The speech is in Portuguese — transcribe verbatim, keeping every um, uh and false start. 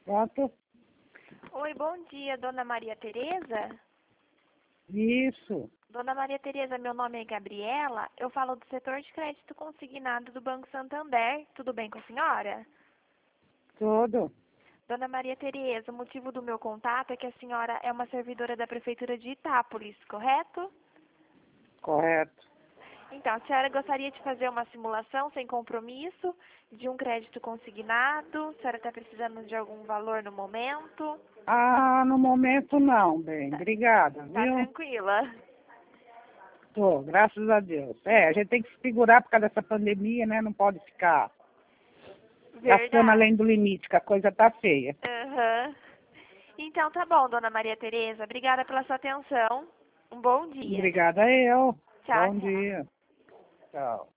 Pronto? Oi, bom dia, dona Maria Tereza? Isso. Dona Maria Tereza, meu nome é Gabriela, eu falo do setor de crédito consignado do Banco Santander. Tudo bem com a senhora? Tudo. Dona Maria Tereza, o motivo do meu contato é que a senhora é uma servidora da Prefeitura de Itápolis, correto? Correto. Então, a senhora gostaria de fazer uma simulação sem compromisso de um crédito consignado? A senhora está precisando de algum valor no momento? Ah, no momento não, bem. Tá, Obrigada, tá viu? tranquila? Tô, graças a Deus. É, a gente tem que se segurar por causa dessa pandemia, né? Não pode ficar gastando Verdade. além do limite, que a coisa tá feia. Aham. Então tá bom, dona Maria Tereza. Obrigada pela sua atenção. Um bom dia. Obrigada eu. Tchau, Bom tchau. dia. Tchau.